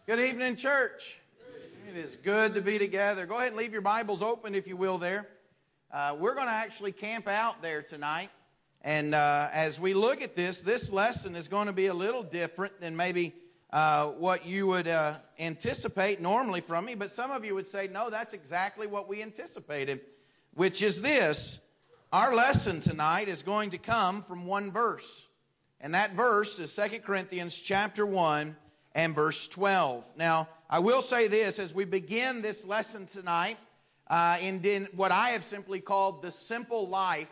Good evening, church. It is good to be together. Go ahead and leave your Bibles open, if you will, there. We're going to actually camp out there tonight. And as we look at this lesson is going to be a little different than maybe what you would anticipate normally from me. But some of you would say, no, that's exactly what we anticipated, which is this. Our lesson tonight is going to come from one verse. And that verse is 2 Corinthians chapter 1. And verse 12. Now, I will say this, as we begin this lesson tonight, in what I have simply called the simple life,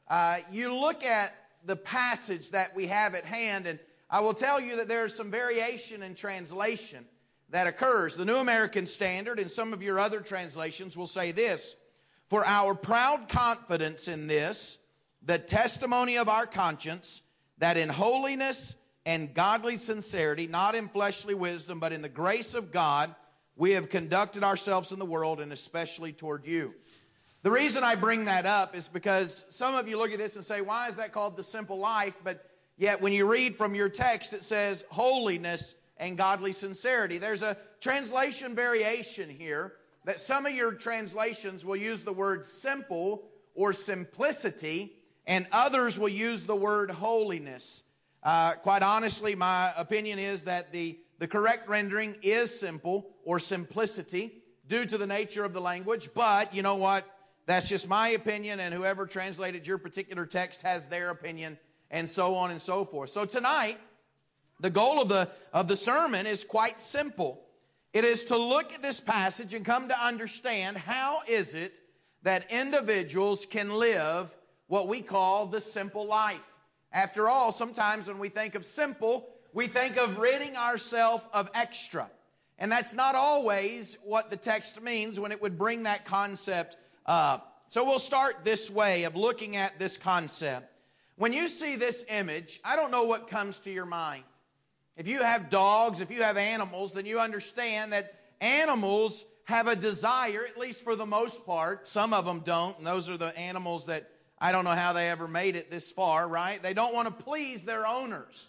you look at the passage that we have at hand, and I will tell you that there's some variation in translation that occurs. The New American Standard and some of your other translations will say this: "For our proud confidence in this, the testimony of our conscience, that in holiness and godly sincerity, not in fleshly wisdom, but in the grace of God, we have conducted ourselves in the world, and especially toward you." The reason I bring that up is because some of you look at this and say, why is that called the simple life? But yet when you read from your text, it says holiness and godly sincerity. There's a translation variation here that some of your translations will use the word simple or simplicity, and others will use the word holiness. Quite honestly, my opinion is that the correct rendering is simple or simplicity due to the nature of the language. But you know what? That's just my opinion, and whoever translated your particular text has their opinion, and so on and so forth. So tonight, the goal of the sermon is quite simple. It is to look at this passage and come to understand how is it that individuals can live what we call the simple life. After all, sometimes when we think of simple, we think of ridding ourselves of extra. And that's not always what the text means when it would bring that concept up. So we'll start this way of looking at this concept. When you see this image, I don't know what comes to your mind. If you have dogs, if you have animals, then you understand that animals have a desire, at least for the most part. Some of them don't, and those are the animals that I don't know how they ever made it this far, right? They don't want to please their owners.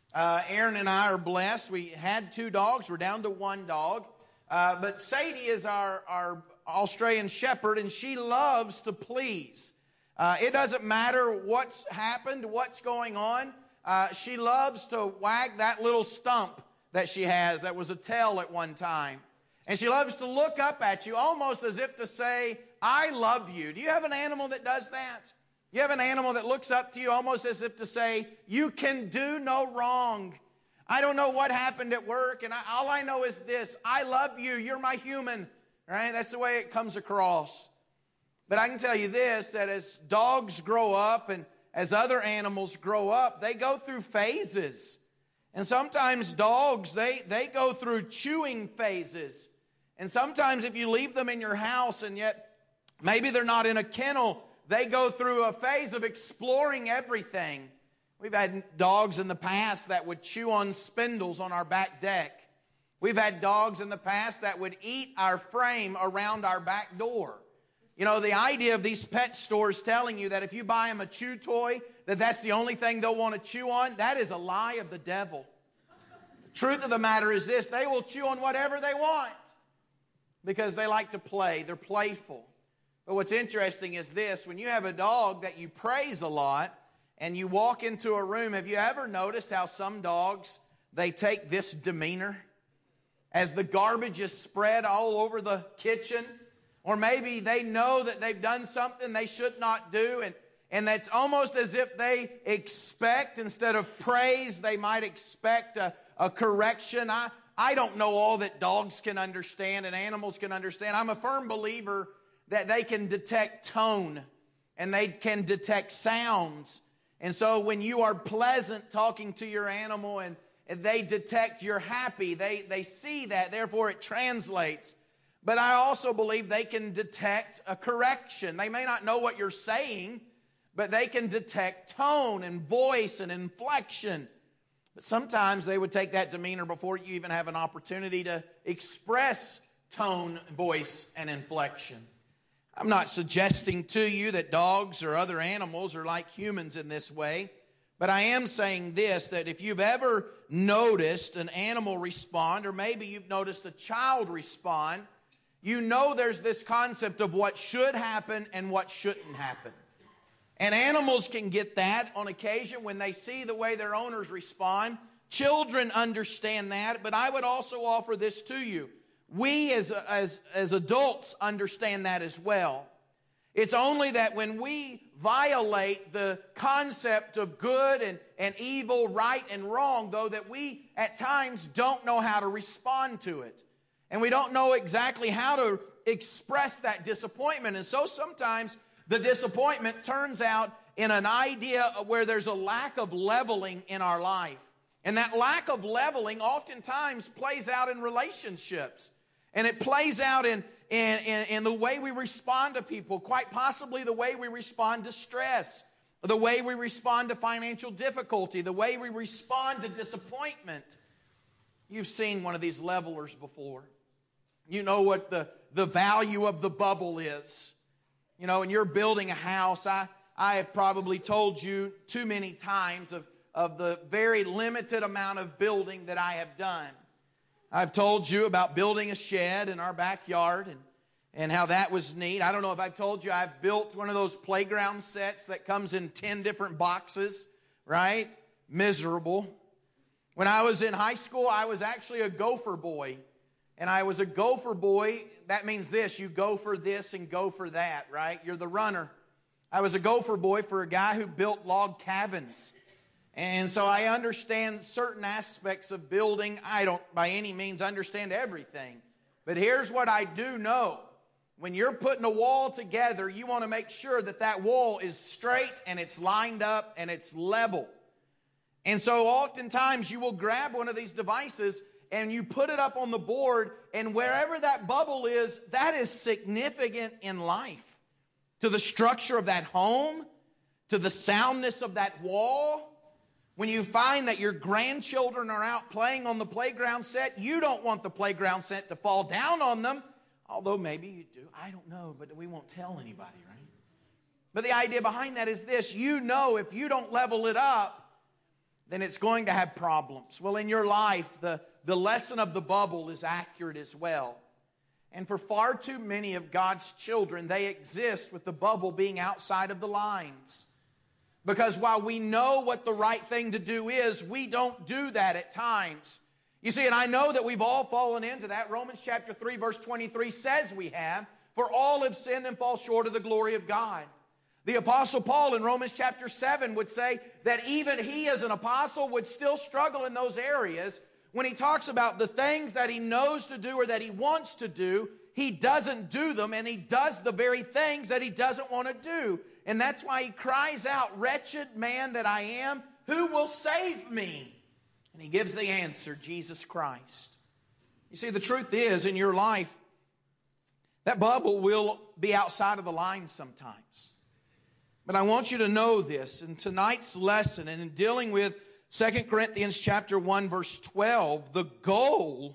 Aaron and I are blessed. We had 2 dogs. We're down to 1 dog. But Sadie is our Australian Shepherd, and she loves to please. It doesn't matter what's happened, what's going on. She loves to wag that little stump that she has that was a tail at one time. And she loves to look up at you almost as if to say, I love you. Do you have an animal that does that? You have an animal that looks up to you almost as if to say, you can do no wrong. I don't know what happened at work, and all I know is this: I love you. You're my human. Right? That's the way it comes across. But I can tell you this, that as dogs grow up and as other animals grow up, they go through phases. And sometimes dogs, they go through chewing phases. And sometimes if you leave them in your house and yet maybe they're not in a kennel, they go through a phase of exploring everything. We've had dogs in the past that would chew on spindles on our back deck. We've had dogs in the past that would eat our frame around our back door. You know, the idea of these pet stores telling you that if you buy them a chew toy, that's the only thing they'll want to chew on, that is a lie of the devil. The truth of the matter is this: they will chew on whatever they want because they like to play. They're playful. But what's interesting is this: when you have a dog that you praise a lot and you walk into a room, have you ever noticed how some dogs, they take this demeanor? As the garbage is spread all over the kitchen, or maybe they know that they've done something they should not do, and that's almost as if they expect, instead of praise, they might expect a correction. I don't know all that dogs can understand and animals can understand. I'm a firm believer that they can detect tone and they can detect sounds. And so when you are pleasant talking to your animal and they detect you're happy, they see that, therefore it translates. But I also believe they can detect a correction. They may not know what you're saying, but they can detect tone and voice and inflection. But sometimes they would take that demeanor before you even have an opportunity to express tone, voice, and inflection. I'm not suggesting to you that dogs or other animals are like humans in this way, But I am saying this, that if you've ever noticed an animal respond, or maybe you've noticed a child respond, you know there's this concept of what should happen and what shouldn't happen. And animals can get that on occasion when they see the way their owners respond. Children understand that, but I would also offer this to you. We as adults understand that as well. It's only that when we violate the concept of good and evil, right and wrong, though, that we at times don't know how to respond to it. And we don't know exactly how to express that disappointment. And so sometimes the disappointment turns out in an idea where there's a lack of leveling in our life. And that lack of leveling oftentimes plays out in relationships. And it plays out in the way we respond to people, quite possibly the way we respond to stress, the way we respond to financial difficulty, the way we respond to disappointment. You've seen one of these levelers before. You know what the value of the bubble is. You know, when you're building a house, I have probably told you too many times of the very limited amount of building that I have done. I've told you about building a shed in our backyard and how that was neat. I don't know if I've told you I've built one of those playground sets that comes in 10 different boxes, right? Miserable. When I was in high school, I was actually a gopher boy. And I was a gopher boy. That means this, you go for this and go for that, right? You're the runner. I was a gopher boy for a guy who built log cabins. And so I understand certain aspects of building. I don't by any means understand everything. But here's what I do know. When you're putting a wall together, you want to make sure that that wall is straight and it's lined up and it's level. And so oftentimes you will grab one of these devices and you put it up on the board, and wherever that bubble is, that is significant in life. To the structure of that home, to the soundness of that wall. When you find that your grandchildren are out playing on the playground set, you don't want the playground set to fall down on them. Although maybe you do. I don't know, but we won't tell anybody, right? But the idea behind that is this. You know if you don't level it up, then it's going to have problems. Well, in your life, the lesson of the bubble is accurate as well. And for far too many of God's children, they exist with the bubble being outside of the lines. Because while we know what the right thing to do is, we don't do that at times. You see, and I know that we've all fallen into that. Romans chapter 3 verse 23 says we have. For all have sinned and fall short of the glory of God. The Apostle Paul in Romans chapter 7 would say that even he as an apostle would still struggle in those areas. When he talks about the things that he knows to do or that he wants to do, he doesn't do them, and he does the very things that he doesn't want to do. And that's why he cries out, "Wretched man that I am, who will save me?" And he gives the answer, Jesus Christ. You see, the truth is, in your life, that bubble will be outside of the line sometimes. But I want you to know this. In tonight's lesson, and in dealing with 2 Corinthians chapter 1, verse 12, the goal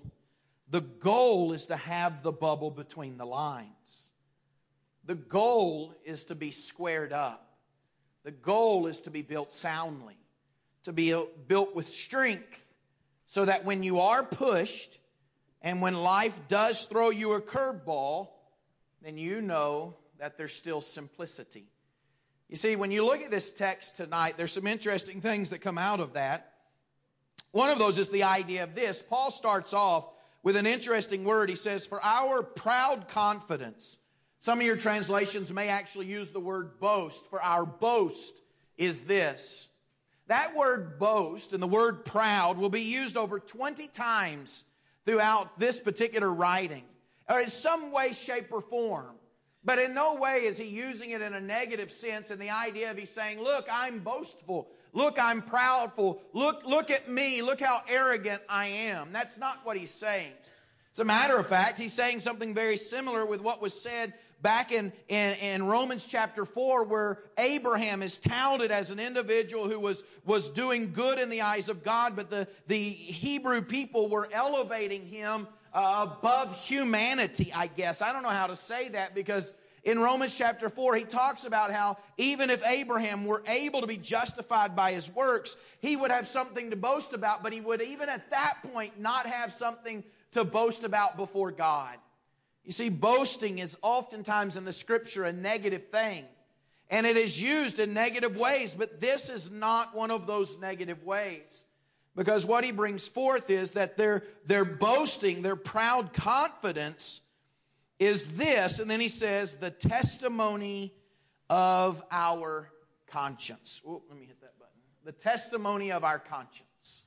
is to have the bubble between the lines. The goal is to be squared up. The goal is to be built soundly, to be built with strength, so that when you are pushed and when life does throw you a curveball, then you know that there's still simplicity. You see, when you look at this text tonight, there's some interesting things that come out of that. One of those is the idea of this. Paul starts off with an interesting word. He says, "For our proud confidence." Some of your translations may actually use the word boast. For our boast is this. That word boast and the word proud will be used over 20 times throughout this particular writing, or in some way, shape, or form. But in no way is he using it in a negative sense, in the idea of he's saying, look, I'm boastful. Look, I'm proudful. Look at me. Look how arrogant I am. That's not what he's saying. As a matter of fact, he's saying something very similar with what was said back in Romans chapter 4, where Abraham is touted as an individual who was doing good in the eyes of God, but the Hebrew people were elevating him above humanity, I guess. I don't know how to say that, because in Romans chapter 4, he talks about how even if Abraham were able to be justified by his works, he would have something to boast about, but he would even at that point not have something to boast about before God. You see, boasting is oftentimes in the Scripture a negative thing, and it is used in negative ways, but this is not one of those negative ways. Because what he brings forth is that their boasting, their proud confidence is this, and then he says, the testimony of our conscience. Oh, let me hit that button. The testimony of our conscience.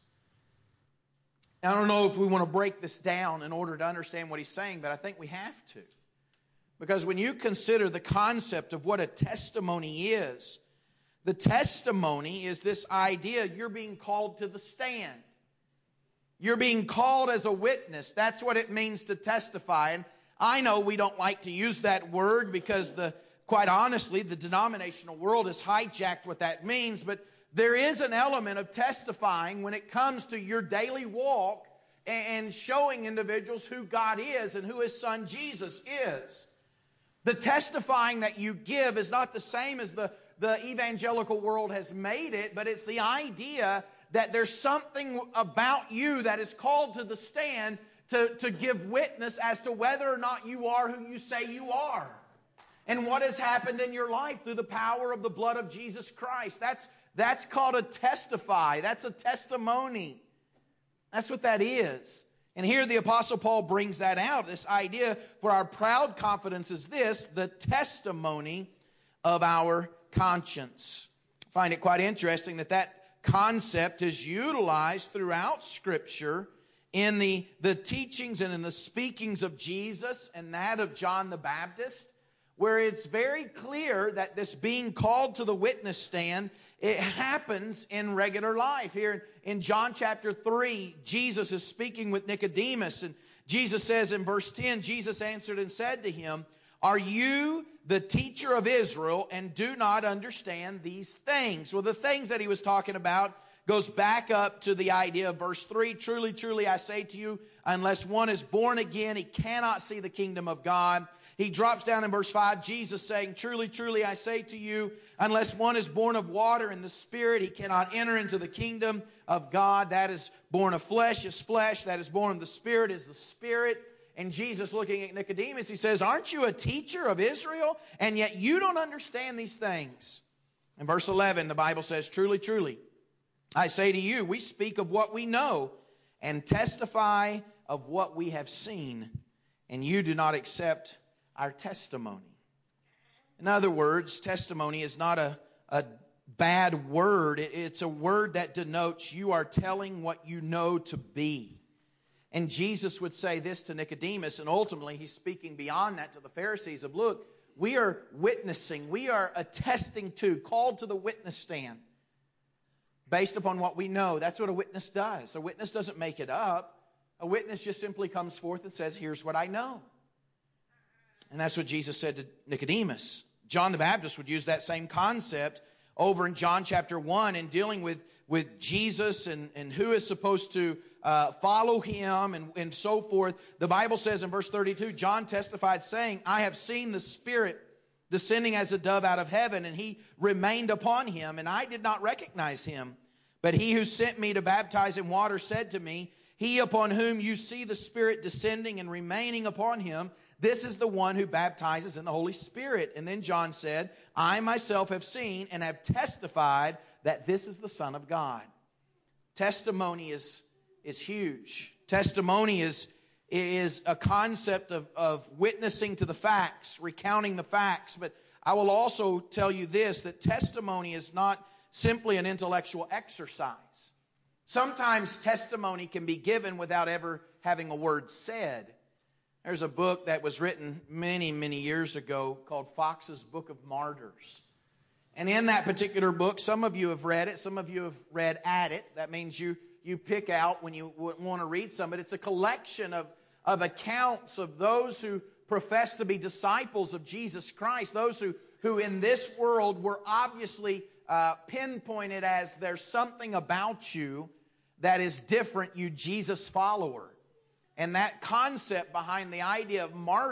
I don't know if we want to break this down in order to understand what he's saying, but I think we have to. Because when you consider the concept of what a testimony is, the testimony is this idea you're being called to the stand. You're being called as a witness. That's what it means to testify. And I know we don't like to use that word because quite honestly, the denominational world has hijacked what that means, but there is an element of testifying when it comes to your daily walk and showing individuals who God is and who His Son Jesus is. The testifying that you give is not the same as the evangelical world has made it, but it's the idea that there's something about you that is called to the stand to give witness as to whether or not you are who you say you are. And what has happened in your life through the power of the blood of Jesus Christ. That's called a testify. That's a testimony. That's what that is. And here the Apostle Paul brings that out. This idea for our proud confidence is this, the testimony of our conscience. I find it quite interesting that concept is utilized throughout Scripture in the teachings and in the speakings of Jesus and that of John the Baptist, where it's very clear that this being called to the witness stand, it happens in regular life. Here in John chapter 3, Jesus is speaking with Nicodemus, and Jesus says in verse 10, Jesus answered and said to him, "Are you the teacher of Israel and do not understand these things?" Well, the things that he was talking about goes back up to the idea of verse 3. "Truly, truly, I say to you, unless one is born again, he cannot see the kingdom of God." He drops down in verse 5, Jesus saying, "Truly, truly, I say to you, unless one is born of water and the Spirit, he cannot enter into the kingdom of God. That is born of flesh is flesh. That is born of the Spirit is the Spirit." And Jesus, looking at Nicodemus, he says, "Aren't you a teacher of Israel? And yet you don't understand these things." In verse 11, the Bible says, "Truly, truly, I say to you, we speak of what we know and testify of what we have seen, and you do not accept our testimony." In other words, testimony is not a bad word. It's a word that denotes you are telling what you know to be. And Jesus would say this to Nicodemus, and ultimately he's speaking beyond that to the Pharisees of, look, we are witnessing, we are attesting to, called to the witness stand based upon what we know. That's what a witness does. A witness doesn't make it up. A witness just simply comes forth and says, here's what I know. And that's what Jesus said to Nicodemus. John the Baptist would use that same concept over in John chapter 1 in dealing with Jesus and who is supposed to follow him and so forth. The Bible says in verse 32, John testified saying, "I have seen the Spirit descending as a dove out of heaven, and he remained upon him, and I did not recognize him. But he who sent me to baptize in water said to me, he upon whom you see the Spirit descending and remaining upon him, this is the one who baptizes in the Holy Spirit." And then John said, "I myself have seen and have testified that this is the Son of God." Testimony is huge. Testimony is a concept of witnessing to the facts, recounting the facts. But I will also tell you this, that testimony is not simply an intellectual exercise. Sometimes testimony can be given without ever having a word said. There's a book that was written many, many years ago called Fox's Book of Martyrs. And in that particular book, some of you have read it, some of you have read at it. That means you pick out when you want to read some. But it's a collection of accounts of those who profess to be disciples of Jesus Christ, those who in this world were obviously pinpointed as there's something about you that is different, you Jesus follower. And that concept behind the idea of martyr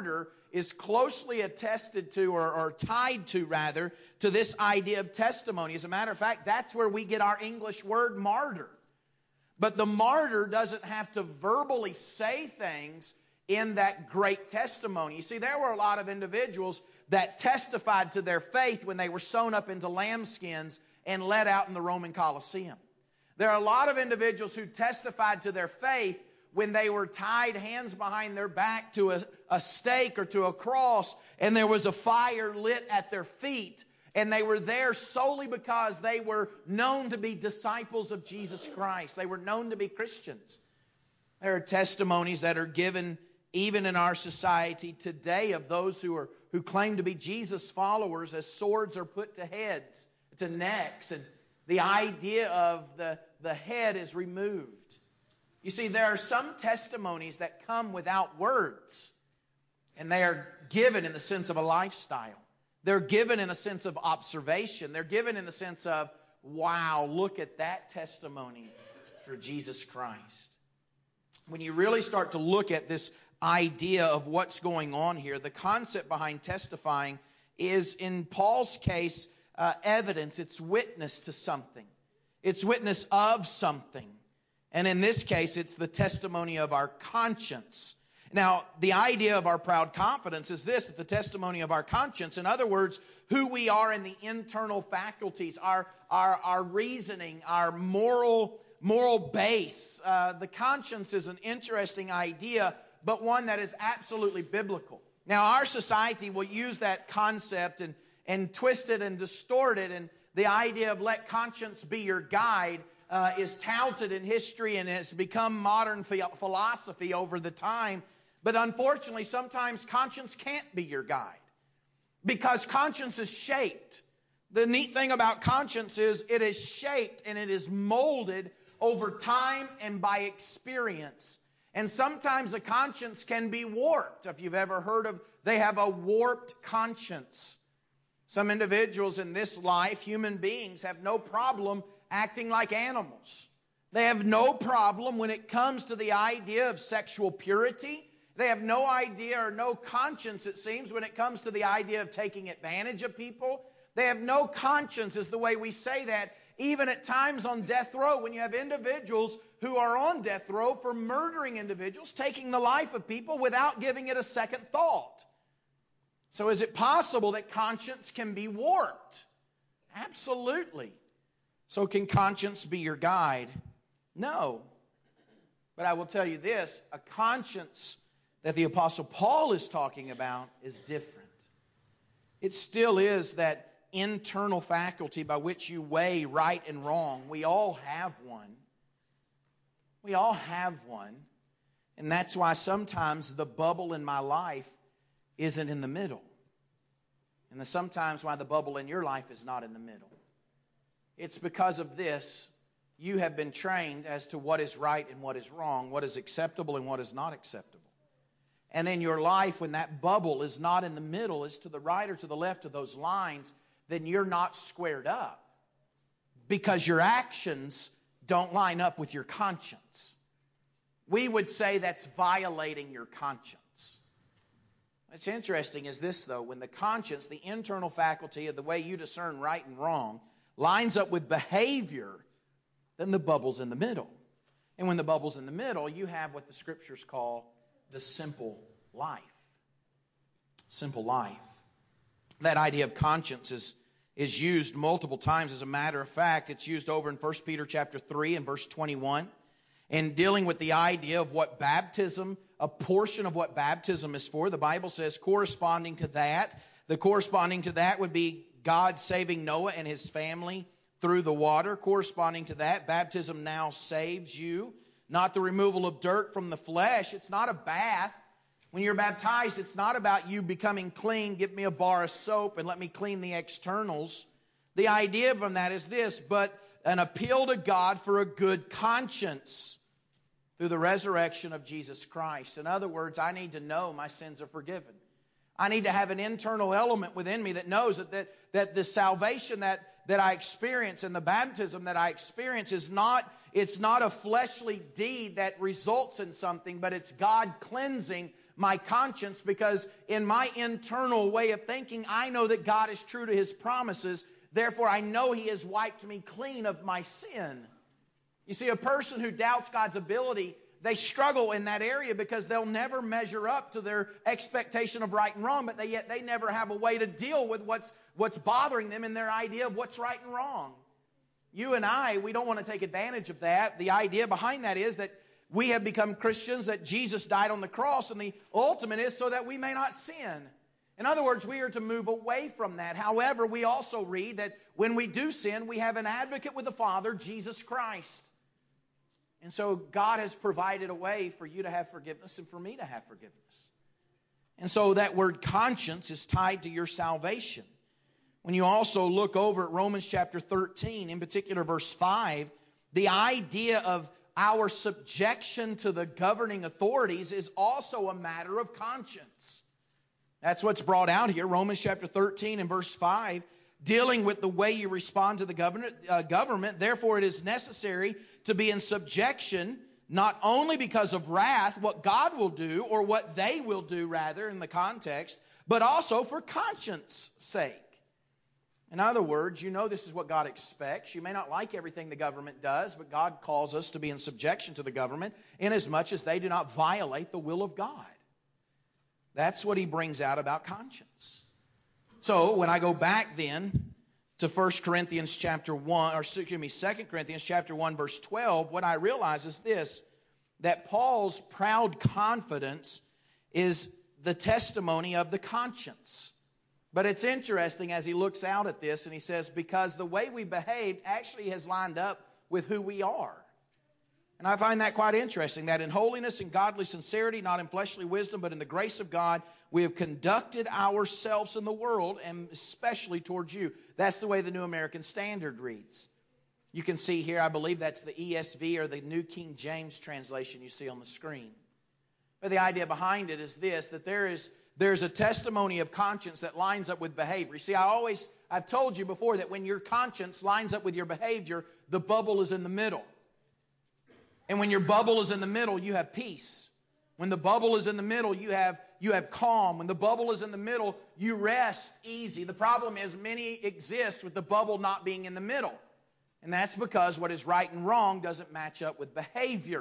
is closely attested to, or tied to rather, to this idea of testimony. As a matter of fact, that's where we get our English word martyr. But the martyr doesn't have to verbally say things in that great testimony. You see, there were a lot of individuals that testified to their faith when they were sewn up into lambskins and led out in the Roman Colosseum. There are a lot of individuals who testified to their faith when they were tied hands behind their back to a stake or to a cross, and there was a fire lit at their feet, and they were there solely because they were known to be disciples of Jesus Christ. They were known to be Christians. There are testimonies that are given even in our society today of those who claim to be Jesus followers, as swords are put to heads, to necks, and the idea of the head is removed. You see, there are some testimonies that come without words, and they are given in the sense of a lifestyle. They're given in a sense of observation. They're given in the sense of, wow, look at that testimony for Jesus Christ. When you really start to look at this idea of what's going on here, the concept behind testifying is, in Paul's case, evidence. It's witness to something. It's witness of something. And in this case, it's the testimony of our conscience. Now, the idea of our proud confidence is this, that the testimony of our conscience, in other words, who we are in the internal faculties, our reasoning, our moral base. The conscience is an interesting idea, but one that is absolutely biblical. Now, our society will use that concept and twist it and distort it, and the idea of let conscience be your guide is touted in history and has become modern philosophy over the time. But unfortunately, sometimes conscience can't be your guide because conscience is shaped. The neat thing about conscience is it is shaped and it is molded over time and by experience. And sometimes a conscience can be warped. If you've ever heard of, they have a warped conscience. Some individuals in this life, human beings, have no problem acting like animals. They have no problem when it comes to the idea of sexual purity. They have no idea or no conscience, it seems, when it comes to the idea of taking advantage of people. They have no conscience, is the way we say that, even at times on death row, when you have individuals who are on death row for murdering individuals, taking the life of people without giving it a second thought. So is it possible that conscience can be warped? Absolutely. So can conscience be your guide? No. But I will tell you this, a conscience that the Apostle Paul is talking about is different. It still is that internal faculty by which you weigh right and wrong. We all have one. We all have one. And that's why sometimes the bubble in my life isn't in the middle. And sometimes why the bubble in your life is not in the middle. It's because of this. You have been trained as to what is right and what is wrong, what is acceptable and what is not acceptable. And in your life, when that bubble is not in the middle, is to the right or to the left of those lines, then you're not squared up because your actions don't line up with your conscience. We would say that's violating your conscience. What's interesting is this, though. When the conscience, the internal faculty of the way you discern right and wrong, lines up with behavior, then the bubble's in the middle. And when the bubble's in the middle, you have what the Scriptures call the simple life. Simple life. That idea of conscience is used multiple times. As a matter of fact, it's used over in 1 Peter chapter 3 and verse 21. In dealing with the idea of what baptism, a portion of what baptism is for, the Bible says corresponding to that would be God saving Noah and his family through the water. Corresponding to that, baptism now saves you. Not the removal of dirt from the flesh. It's not a bath. When you're baptized, it's not about you becoming clean. Give me a bar of soap and let me clean the externals. The idea from that is this, but an appeal to God for a good conscience through the resurrection of Jesus Christ. In other words, I need to know my sins are forgiven. I need to have an internal element within me that knows that the salvation that I experience and the baptism that I experience is not a fleshly deed that results in something, but it's God cleansing my conscience, because in my internal way of thinking, I know that God is true to His promises. Therefore, I know He has wiped me clean of my sin. You see, a person who doubts God's ability, they struggle in that area because they'll never measure up to their expectation of right and wrong, but yet they never have a way to deal with what's bothering them in their idea of what's right and wrong. You and I, we don't want to take advantage of that. The idea behind that is that we have become Christians, that Jesus died on the cross, and the ultimate is so that we may not sin. In other words, we are to move away from that. However, we also read that when we do sin, we have an advocate with the Father, Jesus Christ. And so God has provided a way for you to have forgiveness and for me to have forgiveness. And so that word conscience is tied to your salvation. When you also look over at Romans chapter 13, in particular verse 5, the idea of our subjection to the governing authorities is also a matter of conscience. That's what's brought out here, Romans chapter 13 and verse 5, dealing with the way you respond to the government. Therefore, it is necessary to be in subjection, not only because of wrath, what God will do, or what they will do, rather, in the context, but also for conscience sake. In other words, you know this is what God expects. You may not like everything the government does, but God calls us to be in subjection to the government inasmuch as they do not violate the will of God. That's what He brings out about conscience. So when I go back then to 2 Corinthians chapter 1, 2 Corinthians chapter 1 verse 12, what I realize is this, that Paul's proud confidence is the testimony of the conscience. But it's interesting as he looks out at this and he says, because the way we behave actually has lined up with who we are. And I find that quite interesting, that in holiness and godly sincerity, not in fleshly wisdom, but in the grace of God, we have conducted ourselves in the world, and especially towards you. That's the way the New American Standard reads. You can see here, I believe that's the ESV or the New King James translation you see on the screen. But the idea behind it is this, that there's a testimony of conscience that lines up with behavior. You see, I've told you before that when your conscience lines up with your behavior, the bubble is in the middle. And when your bubble is in the middle, you have peace. When the bubble is in the middle, you have calm. When the bubble is in the middle, you rest easy. The problem is many exist with the bubble not being in the middle. And that's because what is right and wrong doesn't match up with behavior.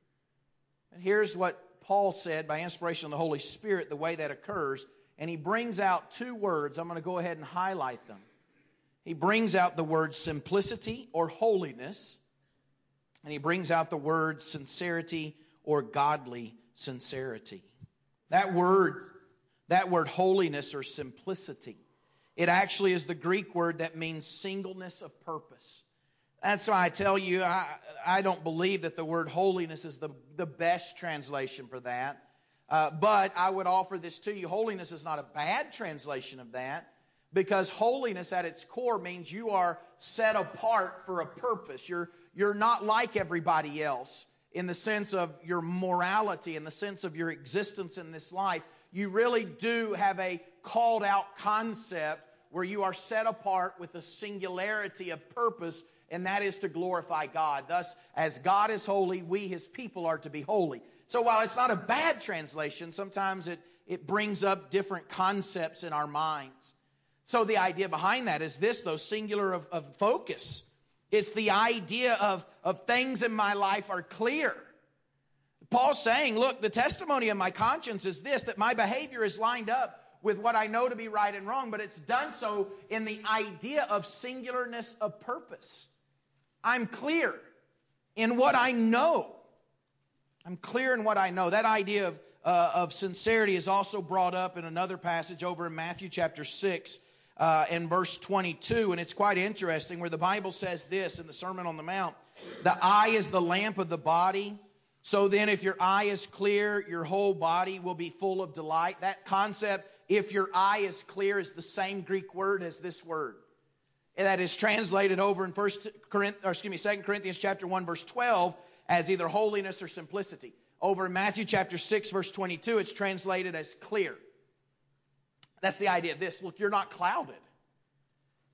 And here's what Paul said by inspiration of the Holy Spirit, the way that occurs. And he brings out two words. I'm going to go ahead and highlight them. He brings out the word simplicity or holiness. And he brings out the word sincerity or godly sincerity. That word holiness or simplicity, it actually is the Greek word that means singleness of purpose. That's why I tell you, I don't believe that the word holiness is the best translation for that. But I would offer this to you. Holiness is not a bad translation of that, because holiness at its core means you are set apart for a purpose. You're not like everybody else in the sense of your morality, in the sense of your existence in this life. You really do have a called out concept where you are set apart with a singularity of purpose, and that is to glorify God. Thus, as God is holy, we, His people, are to be holy. So while it's not a bad translation, sometimes it brings up different concepts in our minds. So the idea behind that is this, though, singular of focus. It's the idea of things in my life are clear. Paul's saying, look, the testimony of my conscience is this, that my behavior is lined up with what I know to be right and wrong, but it's done so in the idea of singularness of purpose. I'm clear in what I know. I'm clear in what I know. That idea of sincerity is also brought up in another passage over in Matthew chapter 6 and verse 22. And it's quite interesting where the Bible says this in the Sermon on the Mount. The eye is the lamp of the body. So then if your eye is clear, your whole body will be full of delight. That concept, if your eye is clear, is the same Greek word as this word. And that is translated over in 2 Corinthians chapter 1 verse 12 as either holiness or simplicity. Over in Matthew chapter 6 verse 22, it's translated as clear. That's the idea of this. Look, you're not clouded.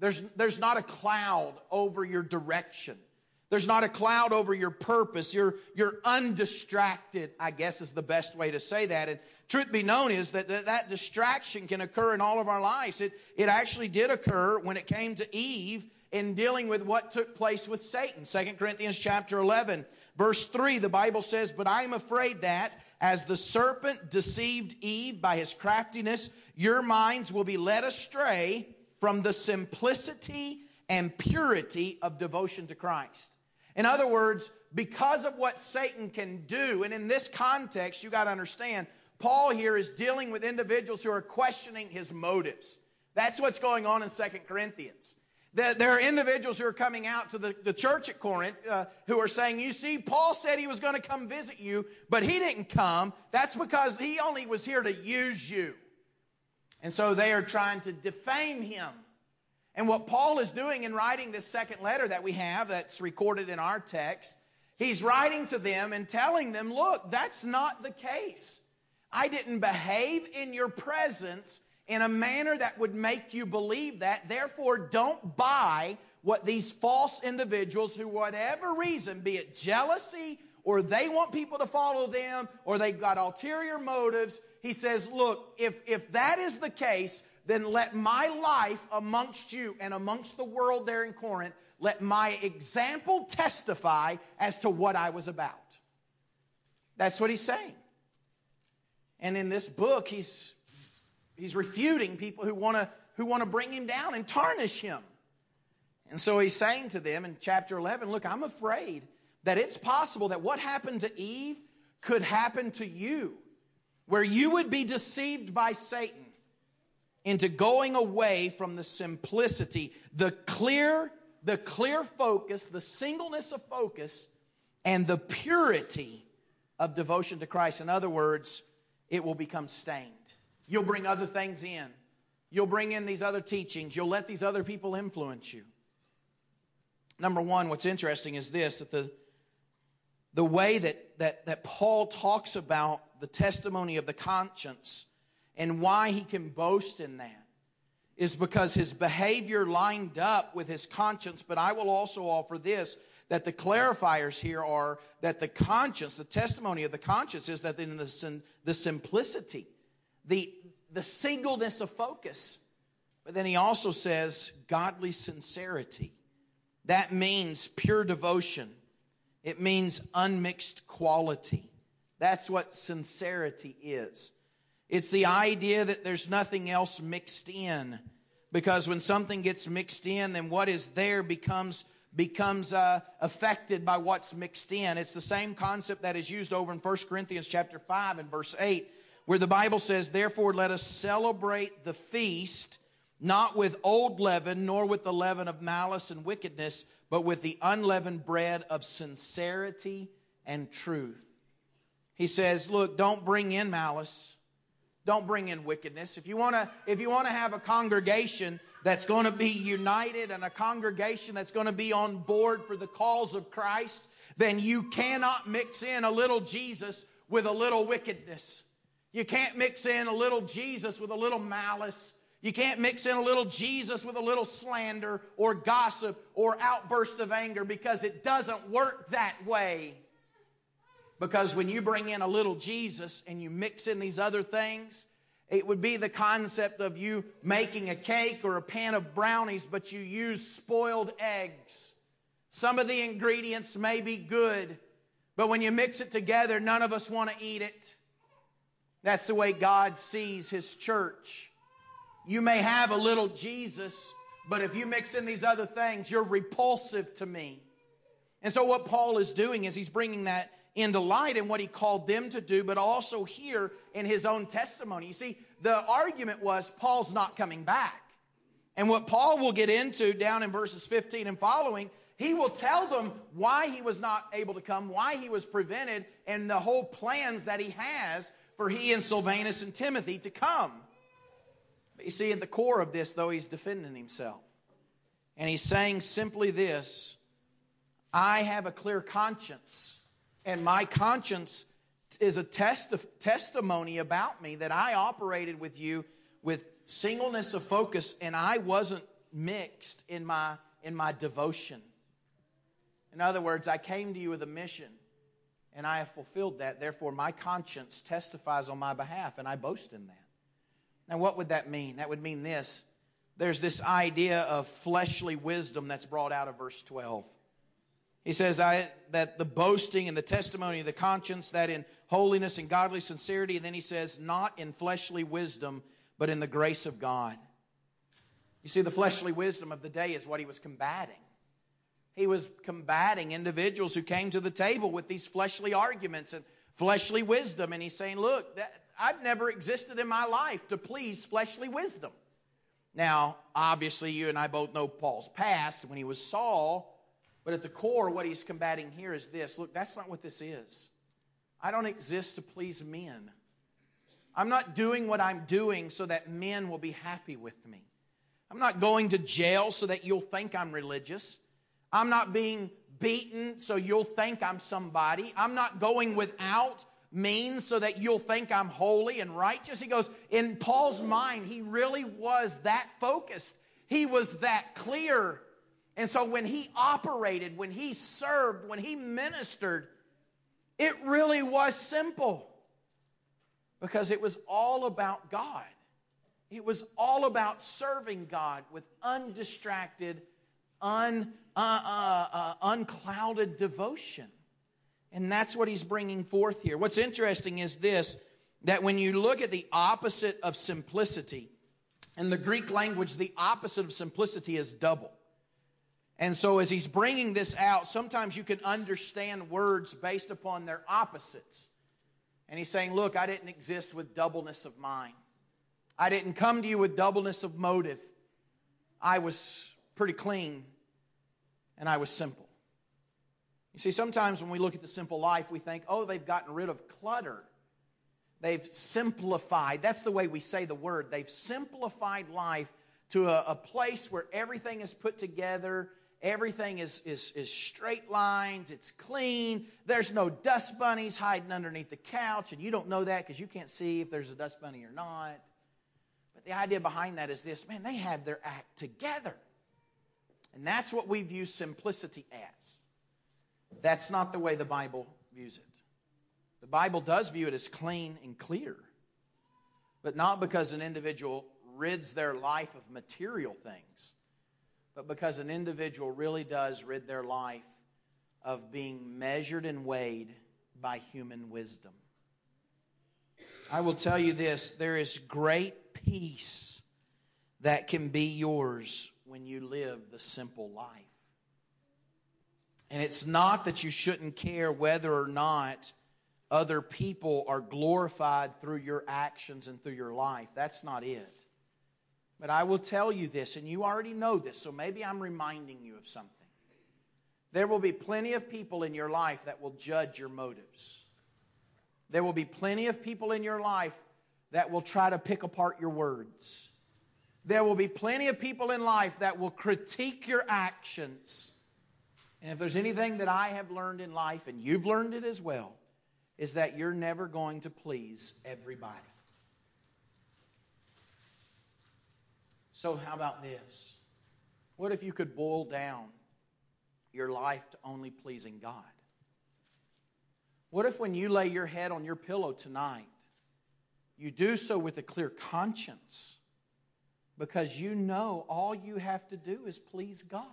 There's not a cloud over your direction. There's not a cloud over your purpose. You're undistracted, I guess is the best way to say that. And truth be known is that distraction can occur in all of our lives. It actually did occur when it came to Eve in dealing with what took place with Satan. 2 Corinthians chapter 11, verse 3, the Bible says, "But I am afraid that, as the serpent deceived Eve by his craftiness, your minds will be led astray from the simplicity and purity of devotion to Christ." In other words, because of what Satan can do, and in this context, you got to understand, Paul here is dealing with individuals who are questioning his motives. That's what's going on in 2 Corinthians. There are individuals who are coming out to the church at Corinth who are saying, you see, Paul said he was going to come visit you, but he didn't come. That's because he only was here to use you. And so they are trying to defame him. And what Paul is doing in writing this second letter that we have that's recorded in our text, he's writing to them and telling them, look, that's not the case. I didn't behave in your presence in a manner that would make you believe that. Therefore, don't buy what these false individuals, who whatever reason, be it jealousy or they want people to follow them or they've got ulterior motives. He says, look, if that is the case, then let my life amongst you and amongst the world there in Corinth, let my example testify as to what I was about. That's what he's saying. And in this book, he's refuting people who want to bring him down and tarnish him. And so he's saying to them in chapter 11, look, I'm afraid that it's possible that what happened to Eve could happen to you, where you would be deceived by Satan into going away from the simplicity, the clear focus, the singleness of focus, and the purity of devotion to Christ. In other words, it will become stained. You'll bring other things in. You'll bring in these other teachings. You'll let these other people influence you. Number one, what's interesting is this, that the way that Paul talks about the testimony of the conscience and why he can boast in that is because his behavior lined up with his conscience. But I will also offer this, that the clarifiers here are that the conscience, the testimony of the conscience, is that in the simplicity, the singleness of focus. But then he also says godly sincerity. That means pure devotion. It means unmixed quality. That's what sincerity is. It's the idea that there's nothing else mixed in. Because when something gets mixed in, then what is there becomes affected by what's mixed in. It's the same concept that is used over in 1 Corinthians chapter 5 and verse 8, where the Bible says, "Therefore let us celebrate the feast, not with old leaven, nor with the leaven of malice and wickedness, but with the unleavened bread of sincerity and truth." He says, look, don't bring in malice. Don't bring in wickedness. If you want to have a congregation that's going to be united and a congregation that's going to be on board for the cause of Christ, then you cannot mix in a little Jesus with a little wickedness. You can't mix in a little Jesus with a little malice. You can't mix in a little Jesus with a little slander or gossip or outburst of anger, because it doesn't work that way. Because when you bring in a little Jesus and you mix in these other things, it would be the concept of you making a cake or a pan of brownies, but you use spoiled eggs. Some of the ingredients may be good, but when you mix it together, none of us want to eat it. That's the way God sees His church. You may have a little Jesus, but if you mix in these other things, you're repulsive to me. And so what Paul is doing is he's bringing that into light in what he called them to do, but also here in his own testimony. You see, the argument was Paul's not coming back. And what Paul will get into down in verses 15 and following, he will tell them why he was not able to come, why he was prevented, and the whole plans that he has for he and Silvanus and Timothy to come. But you see, at the core of this, though, he's defending himself. And he's saying simply this: I have a clear conscience. And my conscience is a testimony about me that I operated with you with singleness of focus, and I wasn't mixed in my devotion. In other words, I came to you with a mission, and I have fulfilled that. Therefore, my conscience testifies on my behalf, and I boast in that. Now, what would that mean? That would mean this. There's this idea of fleshly wisdom that's brought out of verse 12. He says that the boasting and the testimony of the conscience, that in holiness and godly sincerity, and then he says, not in fleshly wisdom, but in the grace of God. You see, the fleshly wisdom of the day is what he was combating. He was combating individuals who came to the table with these fleshly arguments and fleshly wisdom. And he's saying, look, I've never existed in my life to please fleshly wisdom. Now, obviously, you and I both know Paul's past when he was Saul. But at the core, what he's combating here is this. Look, that's not what this is. I don't exist to please men. I'm not doing what I'm doing so that men will be happy with me. I'm not going to jail so that you'll think I'm religious. I'm not being beaten so you'll think I'm somebody. I'm not going without means so that you'll think I'm holy and righteous. He goes, in Paul's mind, he really was that focused. He was that clear. And so when he operated, when he served, when he ministered, it really was simple. Because it was all about God. It was all about serving God with undistracted, unclouded devotion. And that's what he's bringing forth here. What's interesting is this, that when you look at the opposite of simplicity, in the Greek language, the opposite of simplicity is double. And so as he's bringing this out, sometimes you can understand words based upon their opposites. And he's saying, look, I didn't exist with doubleness of mind. I didn't come to you with doubleness of motive. I was pretty clean, and I was simple. You see, sometimes when we look at the simple life, we think, oh, they've gotten rid of clutter. They've simplified. That's the way we say the word. They've simplified life to a place where everything is put together. Everything is straight lines. It's clean. There's no dust bunnies hiding underneath the couch. And you don't know that because you can't see if there's a dust bunny or not. But the idea behind that is this. Man, they have their act together. And that's what we view simplicity as. That's not the way the Bible views it. The Bible does view it as clean and clear. But not because an individual rids their life of material things, but because an individual really does rid their life of being measured and weighed by human wisdom. I will tell you this, there is great peace that can be yours when you live the simple life. And it's not that you shouldn't care whether or not other people are glorified through your actions and through your life. That's not it. But I will tell you this, and you already know this, so maybe I'm reminding you of something. There will be plenty of people in your life that will judge your motives. There will be plenty of people in your life that will try to pick apart your words. There will be plenty of people in life that will critique your actions. And if there's anything that I have learned in life, and you've learned it as well, is that you're never going to please everybody. So how about this? What if you could boil down your life to only pleasing God? What if when you lay your head on your pillow tonight, you do so with a clear conscience because you know all you have to do is please God?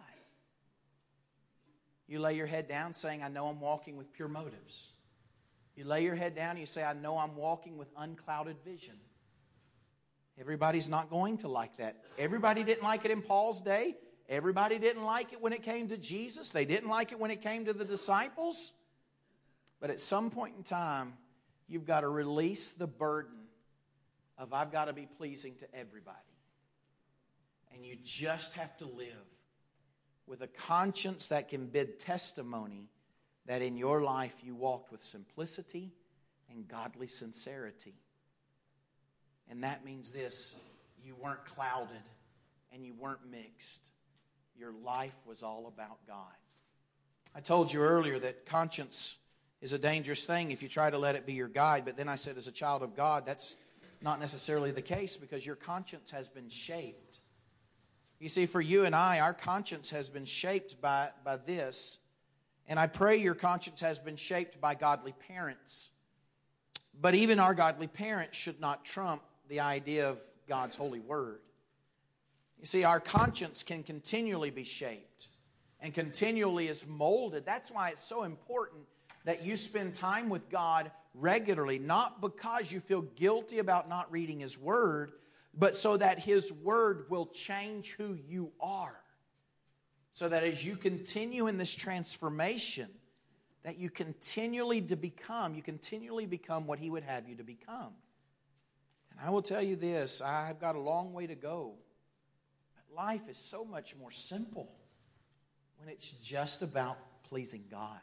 You lay your head down saying, I know I'm walking with pure motives. You lay your head down and you say, I know I'm walking with unclouded vision. Everybody's not going to like that. Everybody didn't like it in Paul's day. Everybody didn't like it when it came to Jesus. They didn't like it when it came to the disciples. But at some point in time, you've got to release the burden of I've got to be pleasing to everybody. And you just have to live with a conscience that can bid testimony that in your life you walked with simplicity and godly sincerity. And that means this, you weren't clouded and you weren't mixed. Your life was all about God. I told you earlier that conscience is a dangerous thing if you try to let it be your guide. But then I said as a child of God, that's not necessarily the case because your conscience has been shaped You see, for you and I, our conscience has been shaped by this. And I pray your conscience has been shaped by godly parents. But even our godly parents should not trump the idea of God's holy word. You see, our conscience can continually be shaped and continually is molded. That's why it's so important that you spend time with God regularly, not because you feel guilty about not reading His Word, but so that His Word will change who you are. So that as you continue in this transformation, that you continually become what He would have you to become. And I will tell you this, I've got a long way to go. But life is so much more simple when it's just about pleasing God.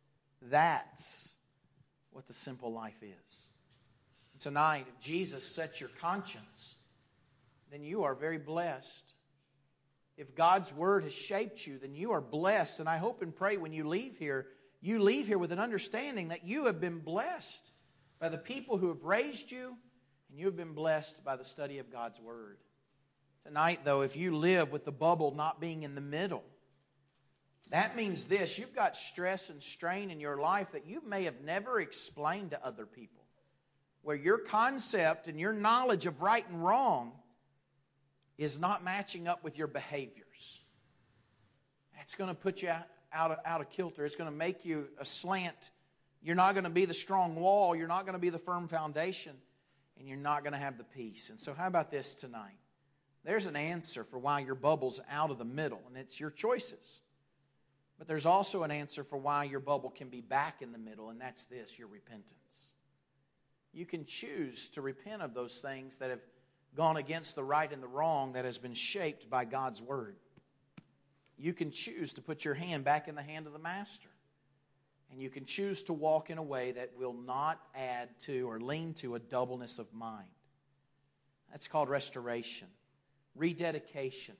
That's what the simple life is. Tonight, if Jesus sets your conscience, then you are very blessed. If God's Word has shaped you, then you are blessed. And I hope and pray when you leave here with an understanding that you have been blessed by the people who have raised you, and you have been blessed by the study of God's Word. Tonight, though, if you live with the bubble not being in the middle, that means this: you've got stress and strain in your life that you may have never explained to other people, where your concept and your knowledge of right and wrong is not matching up with your behaviors. It's going to put you out of kilter. It's going to make you aslant. You're not going to be the strong wall. You're not going to be the firm foundation. And you're not going to have the peace. And so how about this tonight? There's an answer for why your bubble's out of the middle, and it's your choices. But there's also an answer for why your bubble can be back in the middle, and that's this: your repentance. You can choose to repent of those things that have gone against the right and the wrong that has been shaped by God's Word. You can choose to put your hand back in the hand of the Master. And you can choose to walk in a way that will not add to or lean to a doubleness of mind. That's called restoration, rededication.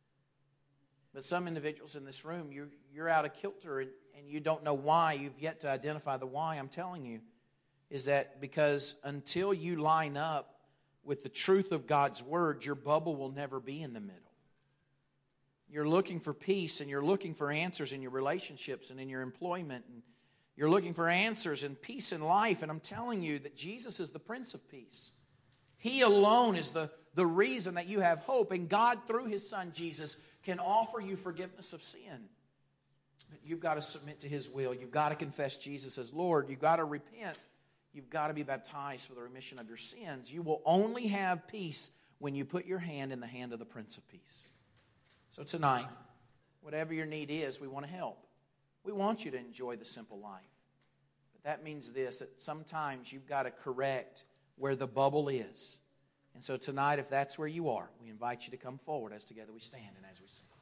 But some individuals in this room, you're out of kilter and you don't know why. You've yet to identify the why. I'm telling you, is that because until you line up with the truth of God's Word, your bubble will never be in the middle. You're looking for peace, and you're looking for answers in your relationships and in your employment, and you're looking for answers and peace in life. And I'm telling you that Jesus is the Prince of Peace. He alone is the reason that you have hope. And God, through His Son, Jesus, can offer you forgiveness of sin. But you've got to submit to His will. You've got to confess Jesus as Lord. You've got to repent. You've got to be baptized for the remission of your sins. You will only have peace when you put your hand in the hand of the Prince of Peace. So tonight, whatever your need is, we want to help. We want you to enjoy the simple life. But that means this, that sometimes you've got to correct where the bubble is. And so tonight, if that's where you are, we invite you to come forward as together we stand and as we sing.